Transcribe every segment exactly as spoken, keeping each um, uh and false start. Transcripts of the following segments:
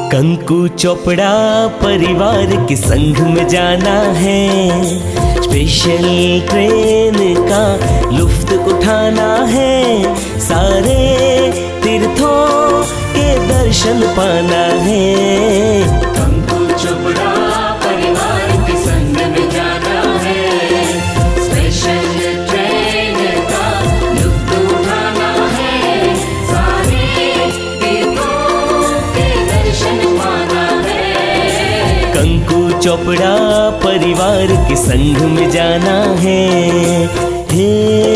कंकु चोपड़ा परिवार के संग में जाना है, स्पेशल ट्रेन का लुफ्त उठाना है, सारे तीर्थों के दर्शन पाना है। कंकु चोपड़ा परिवार के संग में जाना है, स्पेशल ट्रेन का लुफ्त उठाना है, सारे तीर्थों के दर्शन पाना है। कंकु चोपड़ा परिवार के संग में जाना है। हे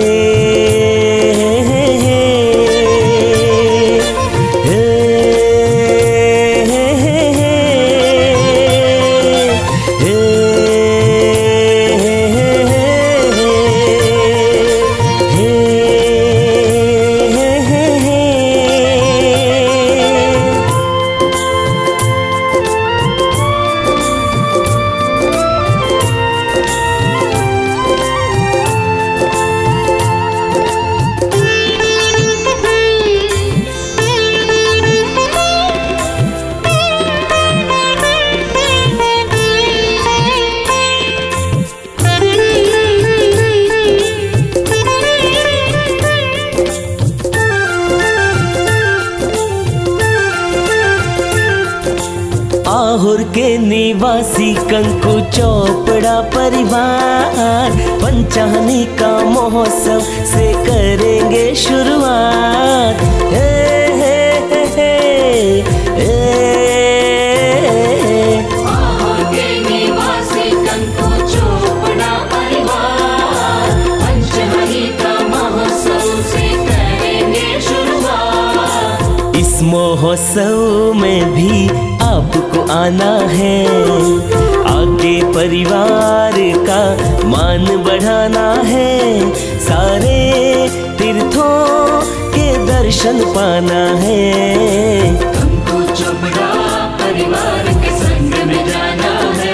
आहोर के निवासी कंकु चोपड़ा परिवार पंचानी का महोत्सव से करेंगे शुरुआत। हे हे हे हे हे। आहोर के निवासी कंकु चोपड़ा परिवार पंचानी का महोत्सव से करेंगे शुरुआत। इस महोत्सव में भी आपको आना है, आगे परिवार का मान बढ़ाना है, सारे तीर्थों के दर्शन पाना है। कंकु चोपड़ा परिवार के संग में जाना है।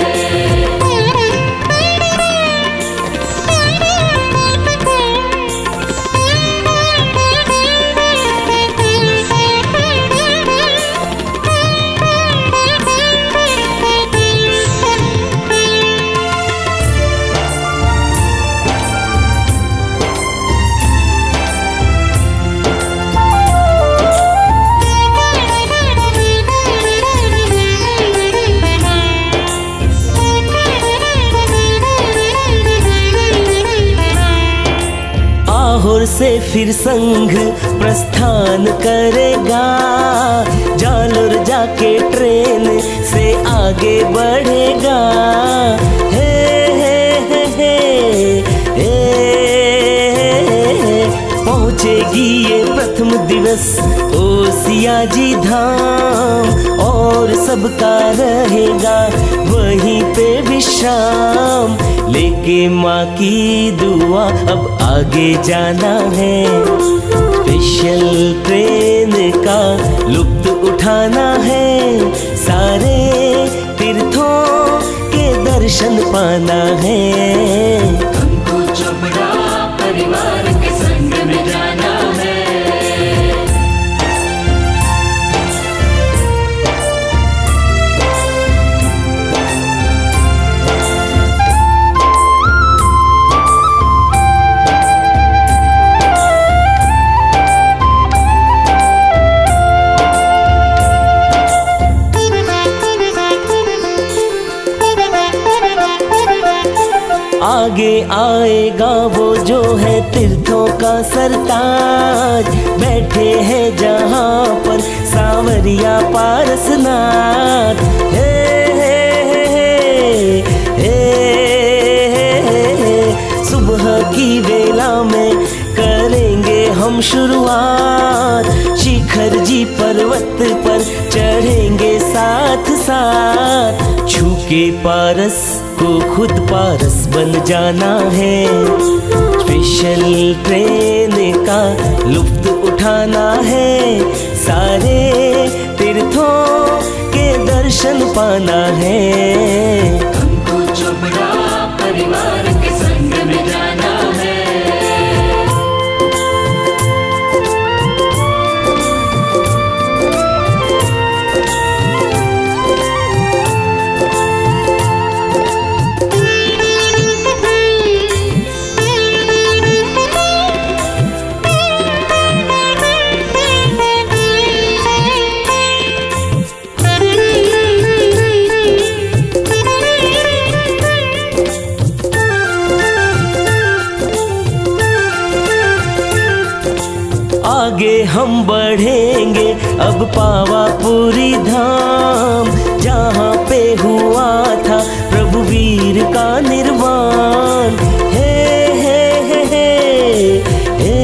आहोर से फिर संघ प्रस्थान करेगा, जालोर जाके ट्रेन से आगे बढ़ेगा। हे हे हे हे हे पहुँचेगी ये प्रथम दिवस ओसियाजी धाम, और सबका रहेगा वहीं पे विश्राम, लेके माँ की दुआ अब आगे जाना है। स्पेशल ट्रेन का लुफ्त उठाना है, सारे तीर्थों के दर्शन पाना है। कंकु चोपड़ा परिवार के संग में जाना है। आगे आएगा वो जो है तीर्थों का सरताज, बैठे हैं जहाँ पर सांवरिया पारसनाथ। हे हे हे हे हे सुबह की वेला में करेंगे हम शुरुआत, शिखर जी पर्वत पर चढ़ेंगे साथ साथ, छू के पारस को खुद पारस बन जाना है। स्पेशल ट्रेन का लुफ्त उठाना है, सारे तीर्थों के दर्शन पाना है। कंकु चोपड़ा परिवार के संग में जाना है। हम बढ़ेंगे अब पावापुरी धाम, जहाँ पे हुआ था प्रभु वीर का निर्वाण। हे हे हे हे हे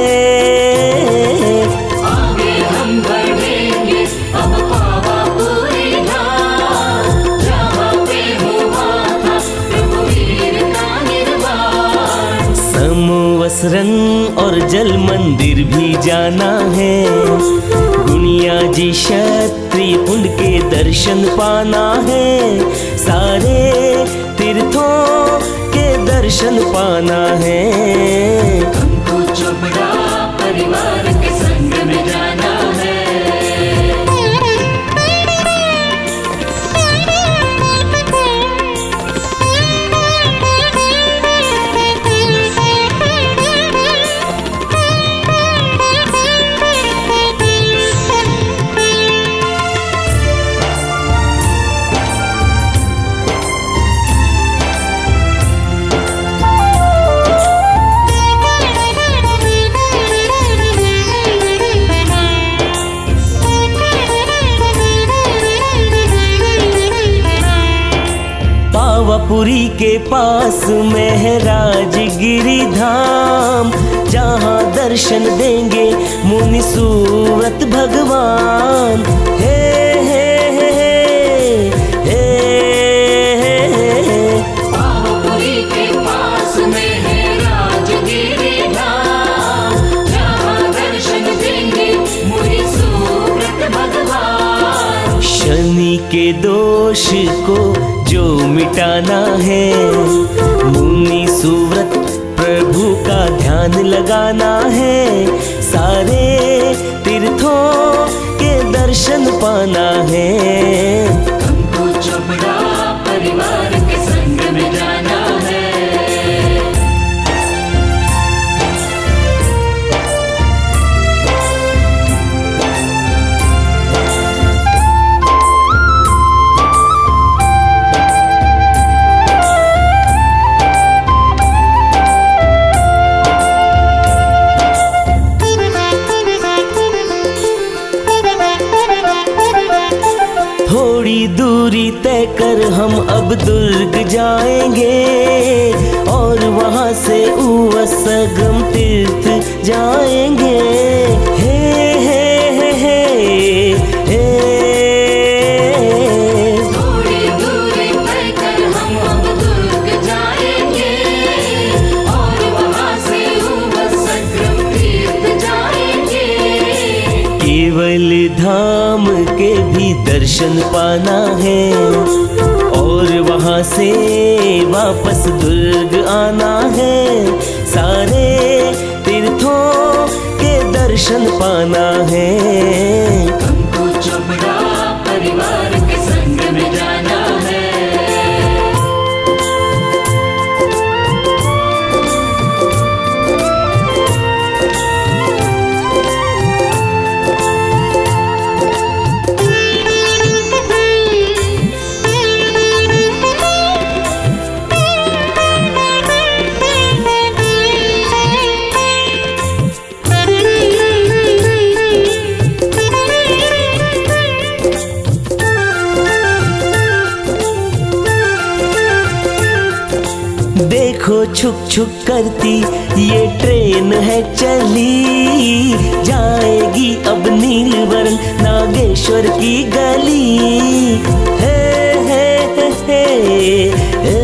आगे हम बढ़ेंगे अब पावापुरी धाम, जहाँ पे हुआ था प्रभु वीर का निर्वाण। समवसरन और जल मंदिर भी जाना है, गुनिया जी क्षत्रिय कुंड के दर्शन पाना है, सारे तीर्थों के दर्शन पाना है। हमको चोपड़ा परिवार के संग में जाना है। पावापुरी के पास में है राजगिरी धाम, जहाँ दर्शन देंगे मुनि सूरत भगवान। हे हे हे हे हे हे पावापुरी के पास में है राजगिरी धाम, जहाँ दर्शन देंगे मुनि सूरत भगवान। शनि के दोष को जो मिटाना है, मुनि सुव्रत प्रभु का ध्यान लगाना है, सारे तीर्थों के दर्शन पाना है। हमको चोपड़ा परिवार के संग में जाना है। थोड़ी दूरी तय कर हम अब दुर्ग जाएंगे, और वहाँ से उवसगम तीर्थ जाएंगे। हे हे हे हे हे थोड़ी दूरी तय कर हम अब दुर्ग जाएंगे, और वहाँ से उवसक्रम तीर्थ जाएंगे। केवल धाम के भी दर्शन पाना है, और वहाँ से वापस दुर्ग आना है, सारे तीर्थों के दर्शन पाना है। हमको चोपड़ा परिवार के संग में जाना है। देखो छुक छुक करती ये ट्रेन है चली, जाएगी अब नीलवर्ण नागेश्वर की गली। हे हे हे हे हे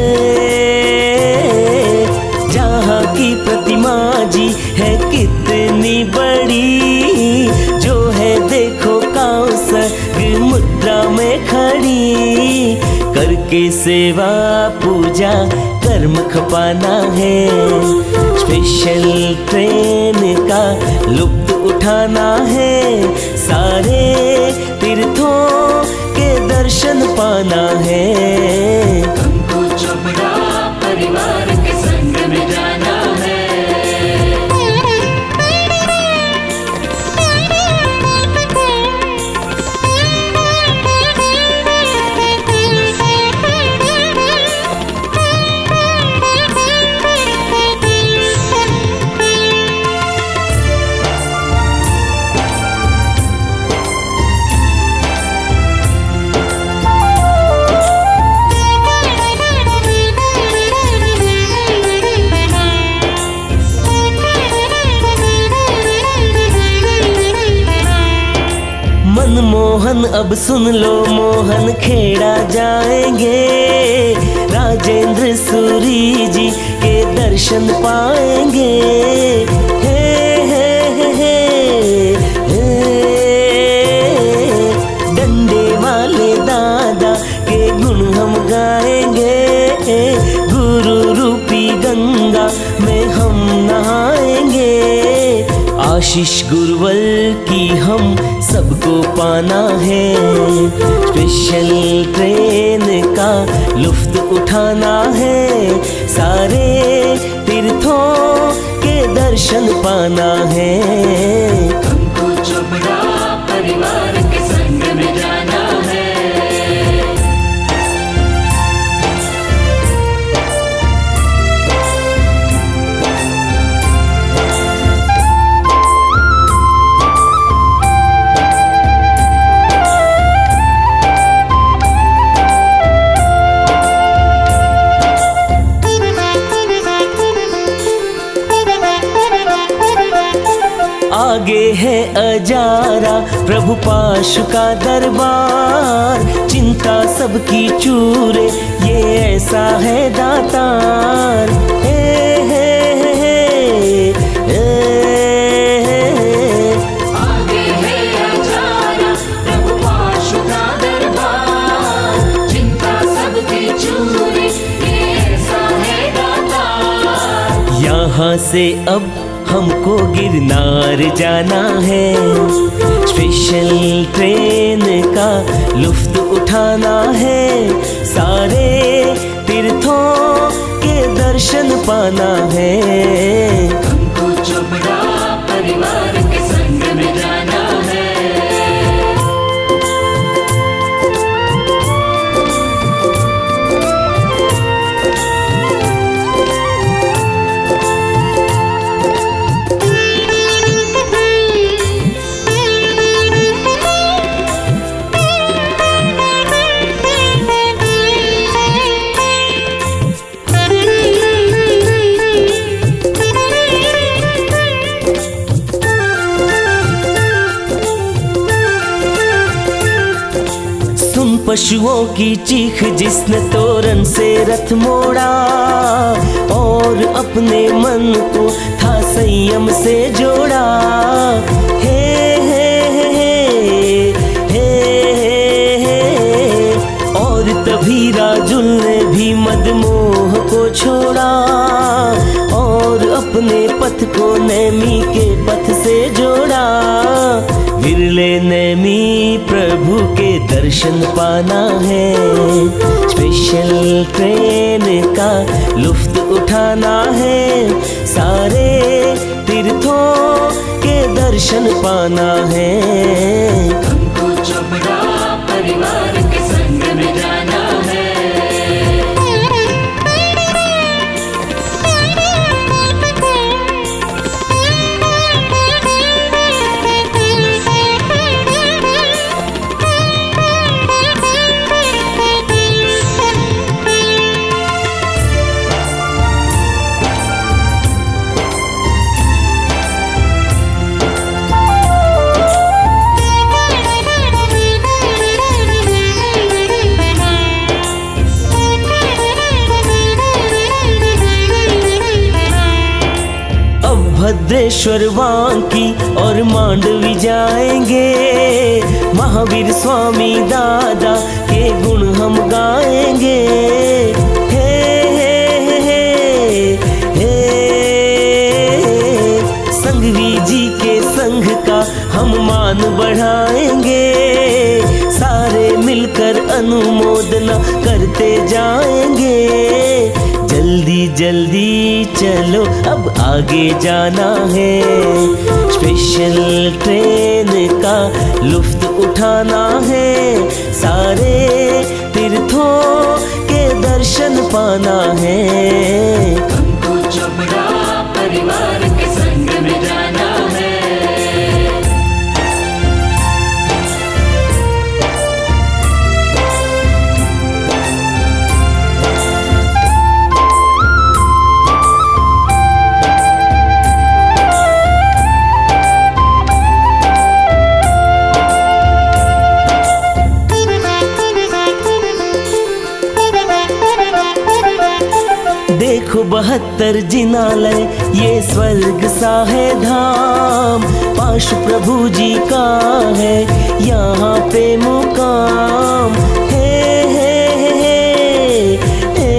जहाँ की प्रतिमा जी है कितनी बड़ी, जो है देखो कौसग मुद्रा में खड़ी, करके सेवा पूजा कर्म खपाना है, स्पेशल ट्रेन का लुत्फ उठाना है, सारे तीर्थों के दर्शन पाना है। हमको चोपड़ा परिवार के संग में जाना है। मनमोहन अब सुन लो मोहन खेड़ा जाएंगे, राजेंद्र सूरी जी के दर्शन पाएंगे। हे हे हे हे, हे डंडे वाले दादा के गुण हम गाएंगे, गुरु रूपी गंगा में हम नहाएंगे। आशीष गुरुवल की हम सबको पाना है, स्पेशल ट्रेन का लुफ्त उठाना है, सारे तीर्थों के दर्शन पाना है। हमको चोपड़ा परिवार के संग में जाना है। आगे है अजारा प्रभु पाशु का दरबार, चिंता सबकी चूरे ये ऐसा है दातार। हे हे हे हे, आगे है अजारा प्रभु पाशु का दरबार, चिंता सबकी चूरे ये ऐसा है दातार। यहाँ से अब हमको गिरनार जाना है, स्पेशल ट्रेन का लुफ्त उठाना है, सारे तीर्थों के दर्शन पाना है। हमको चोपड़ा परिवार के संग में जाना है। पशुओं की चीख जिसने तोरन से रथ मोड़ा, और अपने मन को था संयम से जोड़ा। हे हे हे हे हे, और तभी राजुल ने भी मदमोह को छोड़ा, और अपने पथ को नैमी के पथ से जोड़ा। विरले नैमी प्रभु के दर्शन पाना है, स्पेशल ट्रेन का लुफ्त उठाना है, सारे तीर्थों के दर्शन पाना है। हमको चोपड़ा परिवार के संग में जाना है। भद्रेश्वर वांकी और मांडवी जाएंगे, महावीर स्वामी दादा के गुण हम गाएंगे। हे हे हे हे, संघवी जी के संघ का हम मान बढ़ाएंगे, सारे मिलकर अनुमोदना करते जाएंगे। जल्दी जल्दी चलो अब आगे जाना है, स्पेशल ट्रेन का लुफ्त उठाना है, सारे तीर्थों के दर्शन पाना है। हमको चोपड़ा परिवार के संग में जाना है। बहत्तर जिनालय ये स्वर्ग सा है धाम, पाशु प्रभु जी का है यहाँ पे मुकाम। हे हे हे हे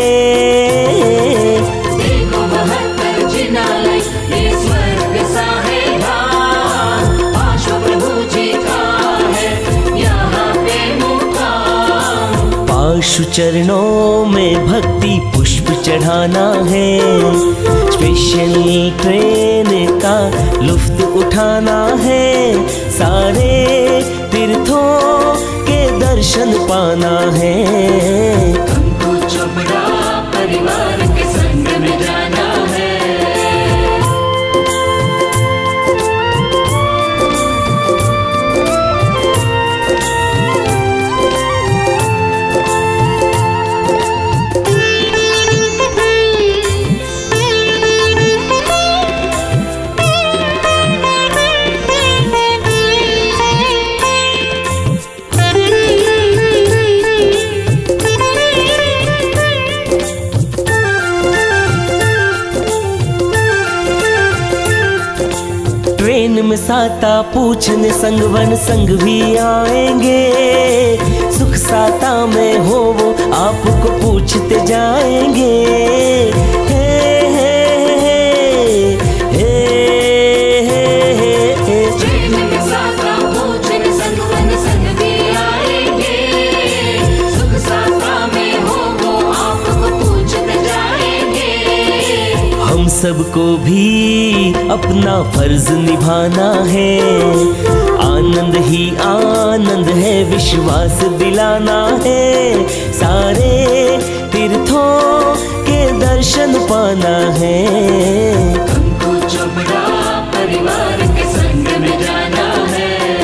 देखो बहत्तर जिनालय ये स्वर्ग सा है धाम, पाशु प्रभु जी का है यहाँ पे मुकाम। पाशु चरणों में भक्ति पुष्प चढ़ाना है, स्पेशल ट्रेन का लुफ्त उठाना है, सारे तीर्थों के दर्शन पाना है। हमको चोपड़ा परिवार के संग में जाना है। ट्रेन में साता पूछने संग वन संग भी आएंगे, सुख साता में हो वो आपको पूछते जाएंगे। हे हे हे हे हे ट्रेन में साता पूछने संग वन संग भी आएंगे, सुख साता में हो वो आपको पूछते जाएंगे। हम सबको भी अपना फर्ज निभाना है, आनंद ही आनंद है विश्वास दिलाना है, सारे तीर्थों के दर्शन पाना है। हमको चोपड़ा परिवार के संग में जाना है।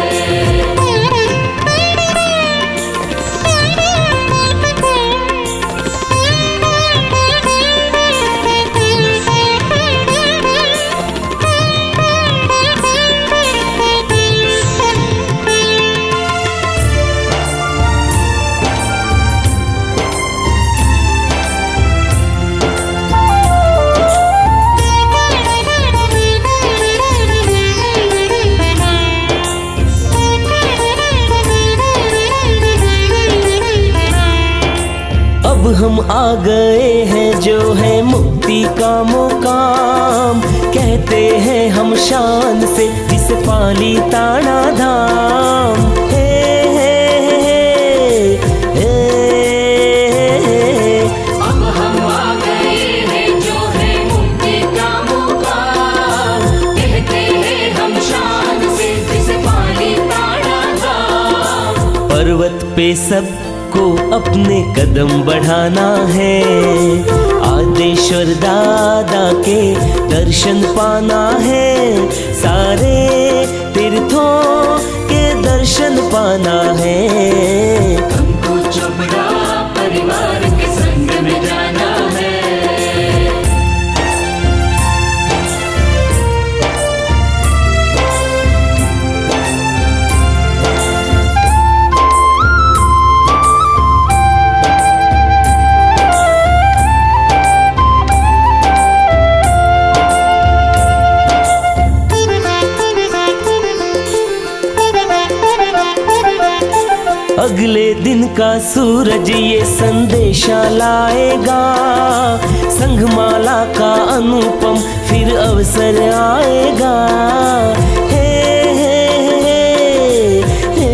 अब हम आ गए हैं जो है मुक्ति का मुकाम, कहते हैं हम शान से जिसे पाली ताना धाम। हे हे हे हे अब हम आ गए हैं जो है मुक्ति का मुकाम, कहते हैं हम शान से जिसे पाली ताना धाम। पर्वत पे सब को अपने कदम बढ़ाना है, आदेश्वर दादा के दर्शन पाना है, सारे तीर्थों के दर्शन पाना है। हमको चोपड़ा परिवार के संग में जाना है। अगले दिन का सूरज ये संदेशा लाएगा, संघमाला का अनुपम फिर अवसर आएगा। हे हे हे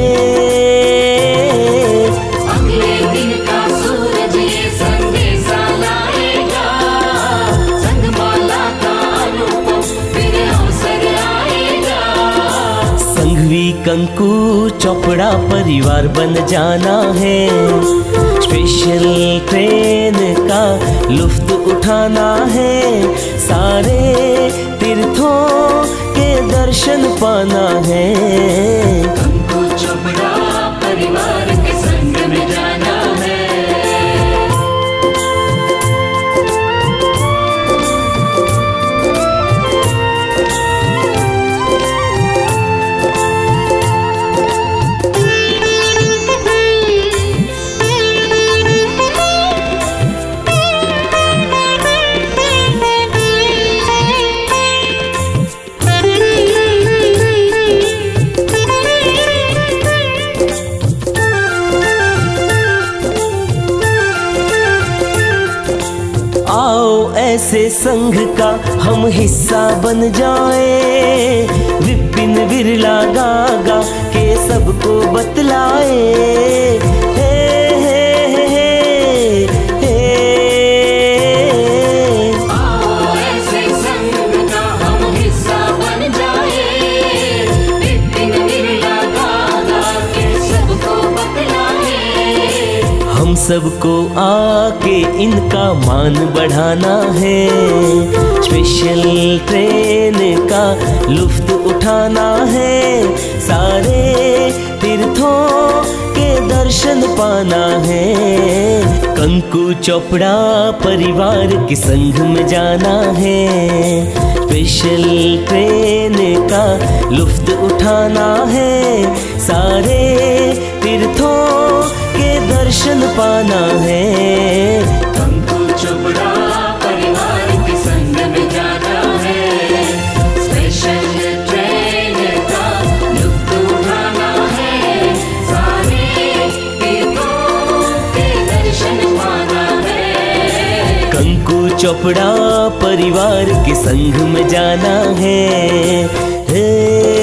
अगले दिन का सूरज ये संदेशा लाएगा, संगमाला का अनुपम फिर अवसर आएगा। संघवी कंकु चोपड़ा परिवार बन जाना है, स्पेशल ट्रेन का लुफ्त उठाना है, सारे तीर्थों के दर्शन पाना है। हमको चोपड़ा परिवार के संग में जाना है। ऐसे संघ का हम हिस्सा बन जाए, विपिन विरला गागा के सबको बतलाए। हे हे हे हे हे आओ ऐसे संग का हम हिस्सा बन जाए, विपिन विरला गागा के सबको बतलाए। हम सबको आके इनका मान बढ़ाना है, स्पेशल ट्रेन का लुफ्त उठाना है, सारे तीर्थों के दर्शन पाना है। कंकु चोपड़ा परिवार के संग में जाना है, स्पेशल ट्रेन का लुफ्त उठाना है, सारे तीर्थों के दर्शन पाना है। कंकु चोपड़ा परिवार के संग में जाना है, स्पेशल ट्रेन का लुत्फ उठाना है, सारे तीर्थों के दर्शन पाना है। कंकु चोपड़ा परिवार के संग में जाना है। हे